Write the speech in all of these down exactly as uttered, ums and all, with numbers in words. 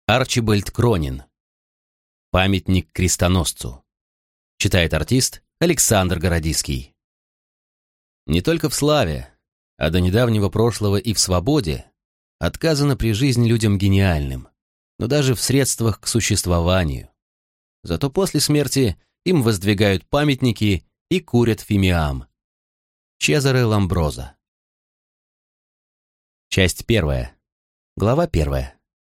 Арчибальд Кронин. Памятник крестоносцу. Читает артист Александр Городиский. Не только в славе, а до недавнего прошлого и в свободе отказано при жизни людям гениальным, но даже в средствах к существованию. Зато после смерти им воздвигают памятники и курят фимиам. Чезаре Ламброзо. Часть первая. Глава первая.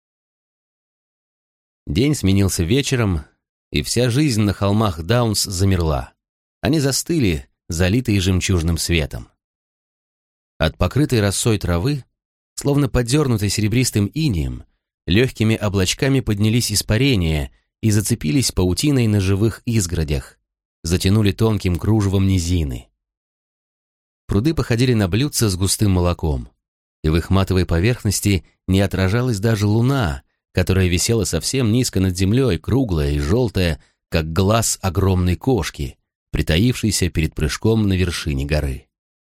День сменился вечером, и вся жизнь на холмах Даунс замерла. Они застыли, залитые жемчужным светом. От покрытой росой травы, словно подернутой серебристым инеем, легкими облачками поднялись испарения и зацепились паутиной на живых изгородях, затянули тонким кружевом низины. Пруды походили на блюдца с густым молоком, и в их матовой поверхности не отражалась даже луна, которая висела совсем низко над землей, круглая и желтая, как глаз огромной кошки, притаившейся перед прыжком на вершине горы.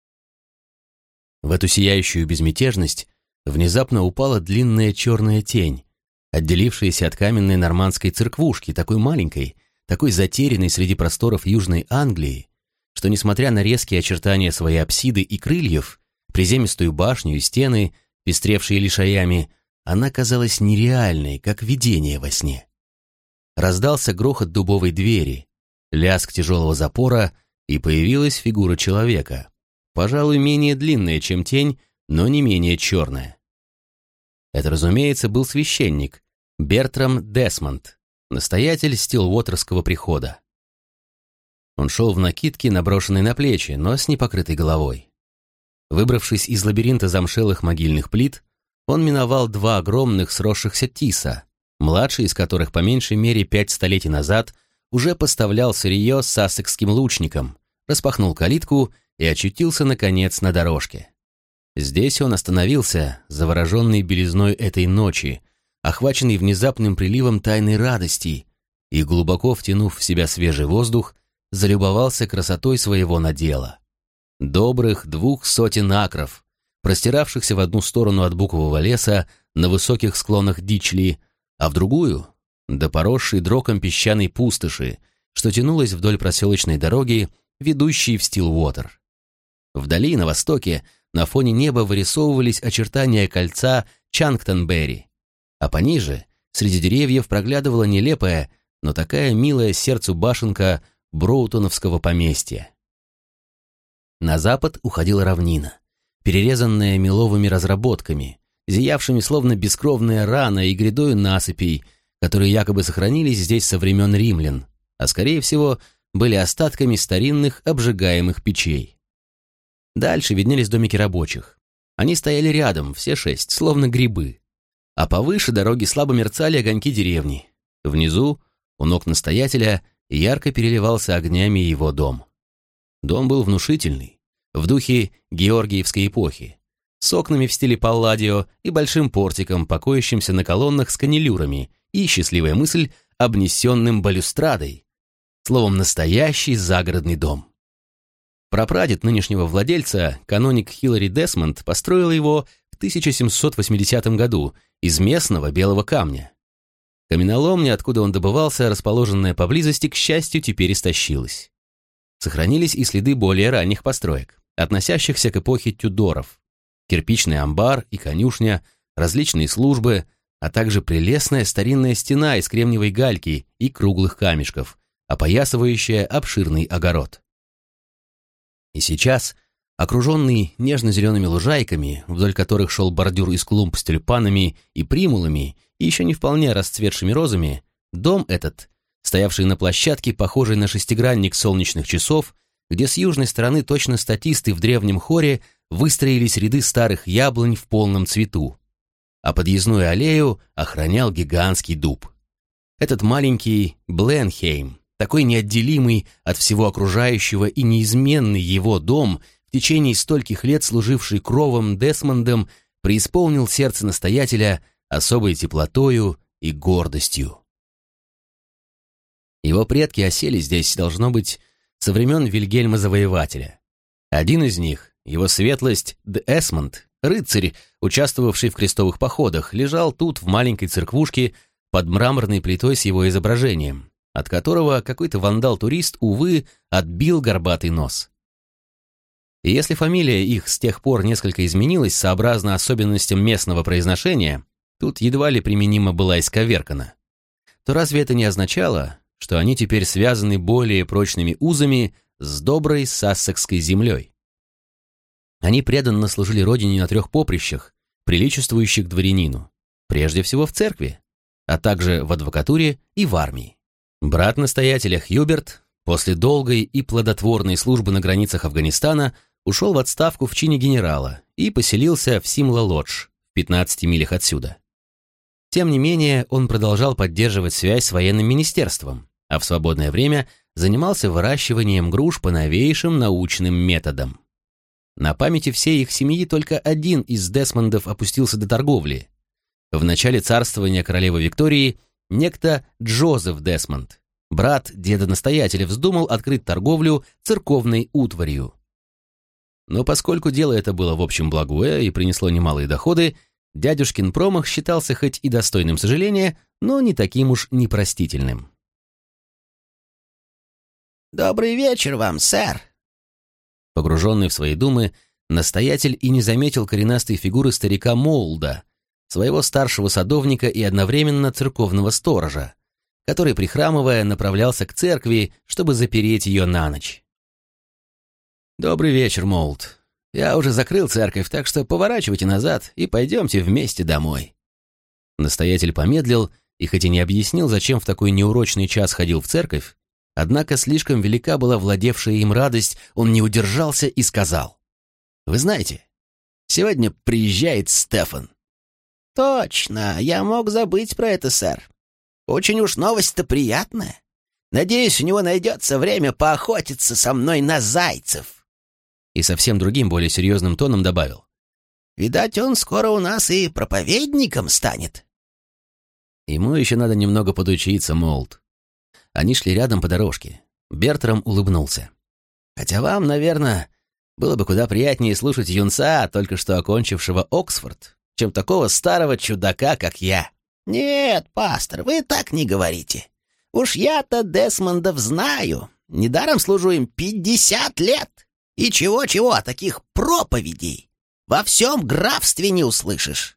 В эту сияющую безмятежность внезапно упала длинная черная тень, отделившаяся от каменной нормандской церквушки, такой маленькой, такой затерянной среди просторов Южной Англии, что, несмотря на резкие очертания своей апсиды и крыльев, приземистую башню и стены, пестревшие лишаями, она казалась нереальной, как видение во сне. Раздался грохот дубовой двери, лязг тяжелого запора, и появилась фигура человека, пожалуй, менее длинная, чем тень, но не менее черная. Это, разумеется, был священник Бертрам Десмонд, настоятель Стиллуотерского прихода. Он шел в накидке, наброшенной на плечи, но с непокрытой головой. Выбравшись из лабиринта замшелых могильных плит, он миновал два огромных сросшихся тиса, младший из которых по меньшей мере пять столетий назад уже поставлял сырье сассекским лучникам, распахнул калитку и очутился, наконец, на дорожке. Здесь он остановился, завороженный белизной этой ночи, охваченный внезапным приливом тайной радости, и, глубоко втянув в себя свежий воздух, залюбовался красотой своего надела. Добрых двух сотен акров, простиравшихся в одну сторону от букового леса на высоких склонах Дичли, а в другую — до поросшей дроком песчаной пустоши, что тянулась вдоль проселочной дороги, ведущей в Стиллуотер. Вдали, на востоке, на фоне неба вырисовывались очертания кольца Чанктонберри, а пониже, среди деревьев, проглядывала нелепая, но такая милая сердцу башенка Броутоновского поместья. На запад уходила равнина, перерезанная меловыми разработками, зиявшими словно бескровная рана и грядою насыпей, которые якобы сохранились здесь со времен римлян, а, скорее всего, были остатками старинных обжигаемых печей. Дальше виднелись домики рабочих. Они стояли рядом, все шесть, словно грибы. А повыше дороги слабо мерцали огоньки деревни. Внизу, у ног настоятеля, ярко переливался огнями его дом. Дом был внушительный, в духе георгиевской эпохи, с окнами в стиле палладио и большим портиком, покоящимся на колоннах с канилюрами, и, счастливая мысль, обнесенным балюстрадой. Словом, настоящий загородный дом. Прапрадед нынешнего владельца, каноник Хилари Десмонд, построил его в тысяча семьсот восьмидесятом году из местного белого камня. Каменоломня, откуда он добывался, расположенная поблизости, к счастью, теперь истощилась. Сохранились и следы более ранних построек, относящихся к эпохе Тюдоров. Кирпичный амбар и конюшня, различные службы, а также прелестная старинная стена из кремниевой гальки и круглых камешков, опоясывающая обширный огород. И сейчас, окруженный нежно-зелеными лужайками, вдоль которых шел бордюр из клумб с тюльпанами и примулами и еще не вполне расцветшими розами, дом этот, стоявший на площадке, похожей на шестигранник солнечных часов, где с южной стороны точно статисты в древнем хоре выстроились ряды старых яблонь в полном цвету, а подъездную аллею охранял гигантский дуб. Этот маленький Бленхейм, такой неотделимый от всего окружающего и неизменный его дом, в течение стольких лет служивший кровом Десмондом, преисполнил сердце настоятеля особой теплотою и гордостью. Его предки осели здесь, должно быть, со времен Вильгельма Завоевателя. Один из них, его светлость Д. Эсмонд, рыцарь, участвовавший в крестовых походах, лежал тут в маленькой церквушке под мраморной плитой с его изображением, от которого какой-то вандал-турист, увы, отбил горбатый нос. И если фамилия их с тех пор несколько изменилась сообразно особенностям местного произношения, тут едва ли применима была исковеркана, то разве это не означало, что они теперь связаны более прочными узами с доброй сассекской землей? Они преданно служили родине на трех поприщах, приличествующих дворянину, прежде всего в церкви, а также в адвокатуре и в армии. Брат настоятеля Хьюберт после долгой и плодотворной службы на границах Афганистана ушел в отставку в чине генерала и поселился в Симла-Лодж, в пятнадцати милях отсюда. Тем не менее, он продолжал поддерживать связь с военным министерством, а в свободное время занимался выращиванием груш по новейшим научным методам. На памяти всей их семьи только один из Десмондов опустился до торговли. В начале царствования королевы Виктории некто Джозеф Десмонд, брат деда-настоятеля, вздумал открыть торговлю церковной утварью. Но поскольку дело это было в общем благое и принесло немалые доходы, дядюшкин промах считался хоть и достойным сожаления, но не таким уж непростительным. «Добрый вечер вам, сэр!» Погруженный в свои думы, настоятель и не заметил коренастой фигуры старика Моулда, своего старшего садовника и одновременно церковного сторожа, который, прихрамывая, направлялся к церкви, чтобы запереть ее на ночь. «Добрый вечер, Моулд. Я уже закрыл церковь, так что поворачивайте назад и пойдемте вместе домой». Настоятель помедлил и хоть и не объяснил, зачем в такой неурочный час ходил в церковь, однако слишком велика была владевшая им радость, он не удержался и сказал: «Вы знаете, сегодня приезжает Стефан». «Точно, я мог забыть про это, сэр. Очень уж новость-то приятная. Надеюсь, у него найдется время поохотиться со мной на зайцев». И совсем другим, более серьезным тоном добавил: «Видать, он скоро у нас и проповедником станет». «Ему еще надо немного подучиться, Молд». Они шли рядом по дорожке. Бертрам улыбнулся. «Хотя вам, наверное, было бы куда приятнее слушать юнца, только что окончившего Оксфорд, чем такого старого чудака, как я». «Нет, пастор, вы так не говорите. Уж я-то Десмондов знаю. Недаром служу им пятьдесят лет. И чего-чего, а таких проповедей во всем графстве не услышишь».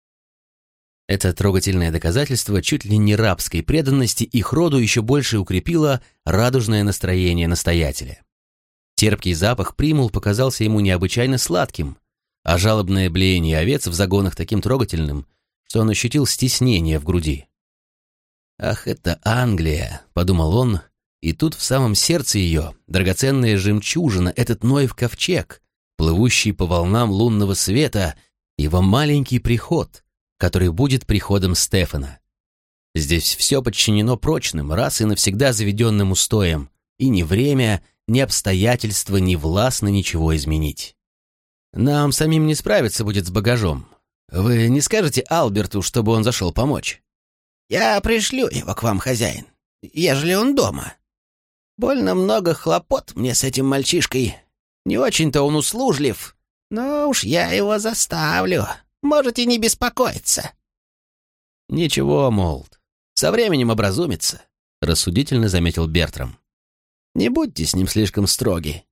Это трогательное доказательство чуть ли не рабской преданности их роду еще больше укрепило радужное настроение настоятеля. Терпкий запах примул показался ему необычайно сладким, а жалобное блеяние овец в загонах таким трогательным, что он ощутил стеснение в груди. «Ах, это Англия!» — подумал он, и тут в самом сердце ее драгоценная жемчужина, этот Ноев ковчег, плывущий по волнам лунного света, его маленький приход, который будет приходом Стефана. Здесь все подчинено прочным, раз и навсегда заведенным устоям, и ни время, ни обстоятельства не властны ничего изменить. Нам самим не справиться будет с багажом. Вы не скажете Алберту, чтобы он зашел помочь?» «Я пришлю его к вам, хозяин, ежели он дома. Больно много хлопот мне с этим мальчишкой. Не очень-то он услужлив, но уж я его заставлю. Можете не беспокоиться». «Ничего, Молд, со временем образумится», — рассудительно заметил Бертрам. «Не будьте с ним слишком строги».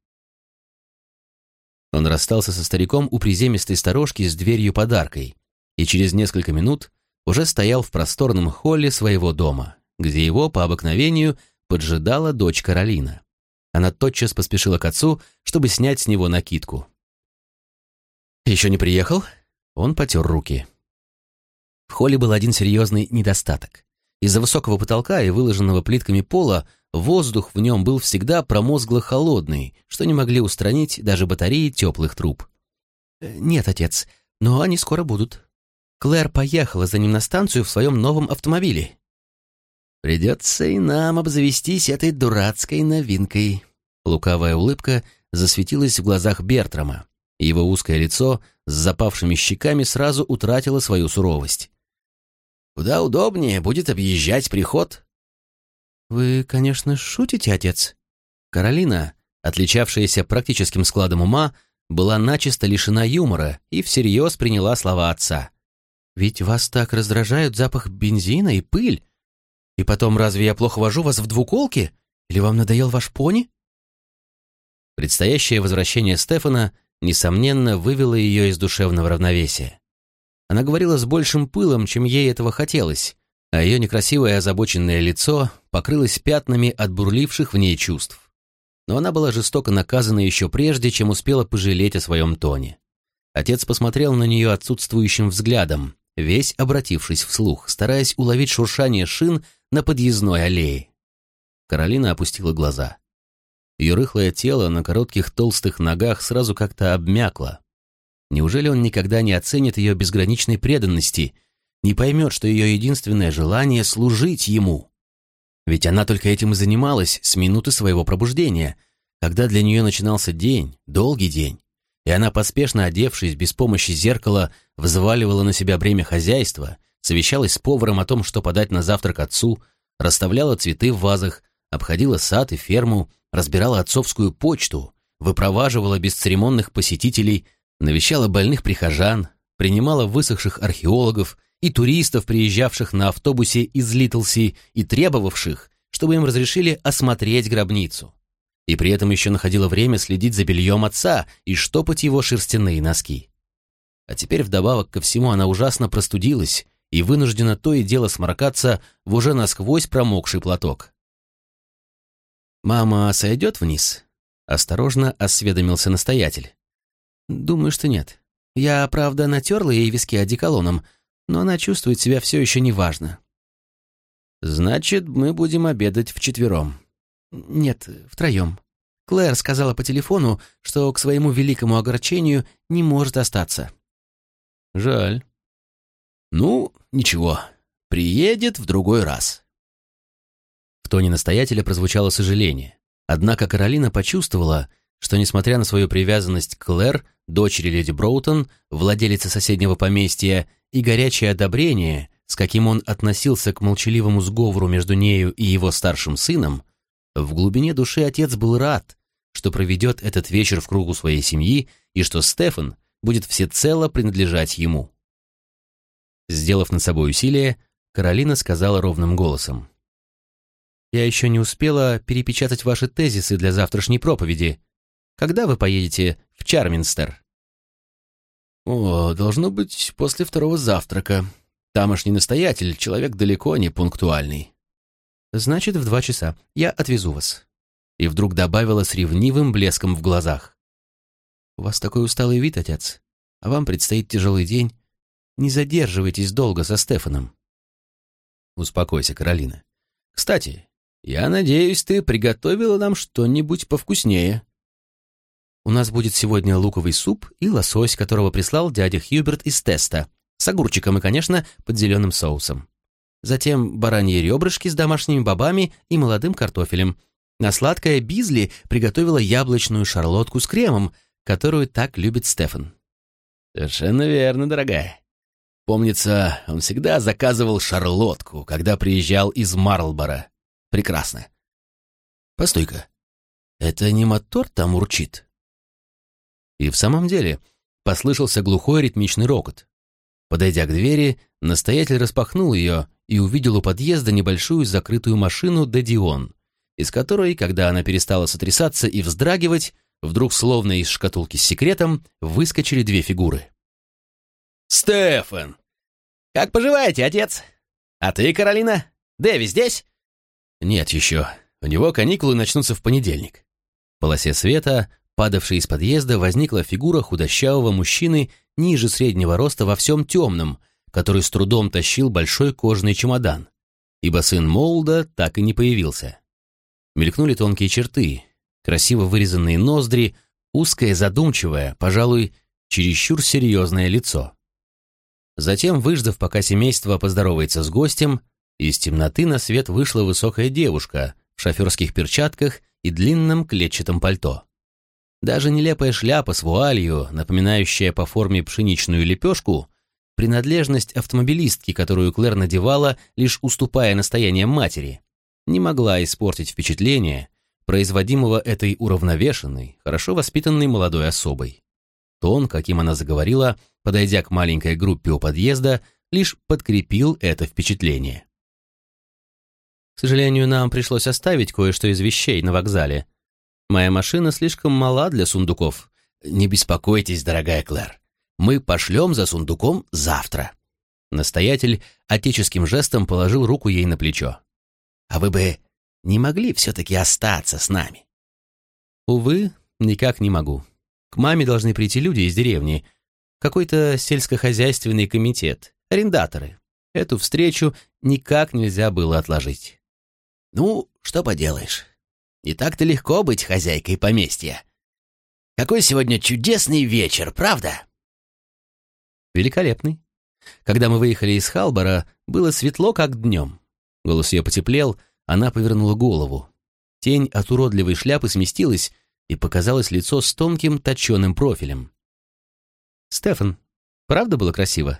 Он расстался со стариком у приземистой сторожки с дверью-подаркой и через несколько минут уже стоял в просторном холле своего дома, где его, по обыкновению, поджидала дочь Каролина. Она тотчас поспешила к отцу, чтобы снять с него накидку. «Еще не приехал?» Он потер руки. В холле был один серьезный недостаток. Из-за высокого потолка и выложенного плитками пола воздух в нем был всегда промозгло-холодный, что не могли устранить даже батареи теплых труб. «Нет, отец, но они скоро будут. Клэр поехала за ним на станцию в своем новом автомобиле». «Придется и нам обзавестись этой дурацкой новинкой». Лукавая улыбка засветилась в глазах Бертрама, и его узкое лицо с запавшими щеками сразу утратило свою суровость. «Куда удобнее будет объезжать приход». «Вы, конечно, шутите, отец?» Каролина, отличавшаяся практическим складом ума, была начисто лишена юмора и всерьез приняла слова отца. «Ведь вас так раздражают запах бензина и пыль. И потом, разве я плохо вожу вас в двуколке? Или вам надоел ваш пони?» Предстоящее возвращение Стефана, несомненно, вывело ее из душевного равновесия. Она говорила с большим пылом, чем ей этого хотелось, а ее некрасивое озабоченное лицо покрылось пятнами от бурливших в ней чувств. Но она была жестоко наказана еще прежде, чем успела пожалеть о своем тоне. Отец посмотрел на нее отсутствующим взглядом, весь обратившись вслух, стараясь уловить шуршание шин на подъездной аллее. Каролина опустила глаза. Ее рыхлое тело на коротких толстых ногах сразу как-то обмякло. Неужели он никогда не оценит ее безграничной преданности, не поймет, что ее единственное желание — служить ему? Ведь она только этим и занималась с минуты своего пробуждения, когда для нее начинался день, долгий день, и она, поспешно одевшись без помощи зеркала, взваливала на себя бремя хозяйства, совещалась с поваром о том, что подать на завтрак отцу, расставляла цветы в вазах, обходила сад и ферму, разбирала отцовскую почту, выпроваживала бесцеремонных посетителей, навещала больных прихожан, принимала высохших археологов и туристов, приезжавших на автобусе из Литлси и требовавших, чтобы им разрешили осмотреть гробницу. И при этом еще находила время следить за бельем отца и штопать его шерстяные носки. А теперь вдобавок ко всему она ужасно простудилась и вынуждена то и дело сморкаться в уже насквозь промокший платок. «Мама сойдет вниз?» — осторожно осведомился настоятель. «Думаю, что нет. Я, правда, натерла ей виски одеколоном, но она чувствует себя все еще неважно». «Значит, мы будем обедать вчетвером». «Нет, втроем. Клэр сказала по телефону, что к своему великому огорчению не может остаться». «Жаль». «Ну, ничего, приедет в другой раз». В тоне настоятеля прозвучало сожаление. Однако Каролина почувствовала, что, несмотря на свою привязанность к Клэр, дочери леди Броутон, владелице соседнего поместья, и горячее одобрение, с каким он относился к молчаливому сговору между нею и его старшим сыном, в глубине души отец был рад, что проведет этот вечер в кругу своей семьи и что Стефан будет всецело принадлежать ему. Сделав над собой усилие, Каролина сказала ровным голосом: «Я еще не успела перепечатать ваши тезисы для завтрашней проповеди. Когда вы поедете в Чарминстер?» «О, должно быть, после второго завтрака. Тамошний настоятель — человек далеко не пунктуальный». «Значит, в два часа. Я отвезу вас». И вдруг добавила с ревнивым блеском в глазах: «У вас такой усталый вид, отец, а вам предстоит тяжелый день. Не задерживайтесь долго со Стефаном». «Успокойся, Каролина. Кстати, я надеюсь, ты приготовила нам что-нибудь повкуснее». «У нас будет сегодня луковый суп и лосось, которого прислал дядя Хьюберт из Теста, с огурчиком и, конечно, под зеленым соусом. Затем бараньи ребрышки с домашними бобами и молодым картофелем. На сладкое Бизли приготовила яблочную шарлотку с кремом, которую так любит Стефан». «Совершенно верно, дорогая. Помнится, он всегда заказывал шарлотку, когда приезжал из Марлборо. Прекрасно. Постой-ка, это не мотор там урчит?» И в самом деле послышался глухой ритмичный рокот. Подойдя к двери, настоятель распахнул ее и увидел у подъезда небольшую закрытую машину «Де Дион», из которой, когда она перестала сотрясаться и вздрагивать, вдруг, словно из шкатулки с секретом, выскочили две фигуры. «Стефан! Как поживаете, отец? А ты, Каролина? Дэви здесь?» «Нет еще. У него каникулы начнутся в понедельник». В полосе света, падавшей из подъезда, возникла фигура худощавого мужчины ниже среднего роста во всем темном, который с трудом тащил большой кожаный чемодан, ибо сын Молда так и не появился. Мелькнули тонкие черты, красиво вырезанные ноздри, узкое, задумчивое, пожалуй, чересчур серьезное лицо. Затем, выждав, пока семейство поздоровается с гостем, из темноты на свет вышла высокая девушка в шоферских перчатках и длинном клетчатом пальто. Даже нелепая шляпа с вуалью, напоминающая по форме пшеничную лепешку, принадлежность автомобилистки, которую Клэр надевала, лишь уступая настояниям матери, не могла испортить впечатление, производимого этой уравновешенной, хорошо воспитанной молодой особой. Тон, каким она заговорила, подойдя к маленькой группе у подъезда, лишь подкрепил это впечатление. «К сожалению, нам пришлось оставить кое-что из вещей на вокзале. Моя машина слишком мала для сундуков». «Не беспокойтесь, дорогая Клэр. Мы пошлем за сундуком завтра». Настоятель отеческим жестом положил руку ей на плечо. «А вы бы не могли все-таки остаться с нами?» «Увы, никак не могу. К маме должны прийти люди из деревни. Какой-то сельскохозяйственный комитет, арендаторы. Эту встречу никак нельзя было отложить». «Ну, что поделаешь. Не так-то легко быть хозяйкой поместья. Какой сегодня чудесный вечер, правда?» «Великолепный. Когда мы выехали из Халбора, было светло, как днем». Голос ее потеплел, она повернула голову. Тень от уродливой шляпы сместилась, и показалось лицо с тонким точеным профилем. «Стефан, правда было красиво?»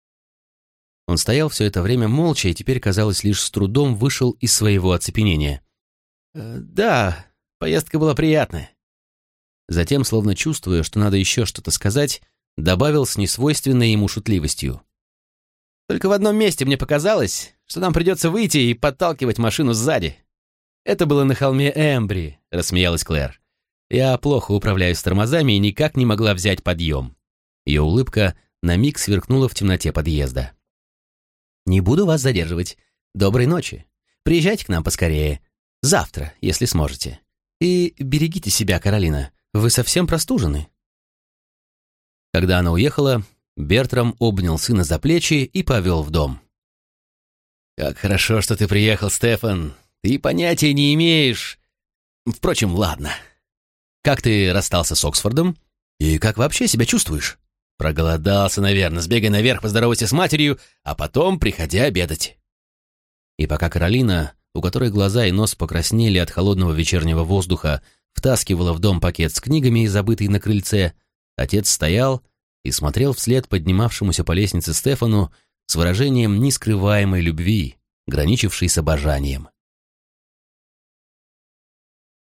Он стоял все это время молча и теперь, казалось, лишь с трудом вышел из своего оцепенения. «Э, «Да, поездка была приятная». Затем, словно чувствуя, что надо еще что-то сказать, добавил с несвойственной ему шутливостью. «Только в одном месте мне показалось, что нам придется выйти и подталкивать машину сзади». «Это было на холме Эмбри», — рассмеялась Клэр. «Я плохо управляюсь тормозами и никак не могла взять подъем». Ее улыбка на миг сверкнула в темноте подъезда. «Не буду вас задерживать. Доброй ночи. Приезжайте к нам поскорее. Завтра, если сможете. И берегите себя, Каролина. Вы совсем простужены». Когда она уехала, Бертрам обнял сына за плечи и повел в дом. «Как хорошо, что ты приехал, Стефан. Ты понятия не имеешь. Впрочем, ладно. Как ты расстался с Оксфордом? И как вообще себя чувствуешь?» «Проголодался, наверное. Сбегай наверх, поздоровайся с матерью, а потом приходи обедать». И пока Каролина, у которой глаза и нос покраснели от холодного вечернего воздуха, втаскивала в дом пакет с книгами, забытый на крыльце, отец стоял и смотрел вслед поднимавшемуся по лестнице Стефану с выражением нескрываемой любви, граничившей с обожанием.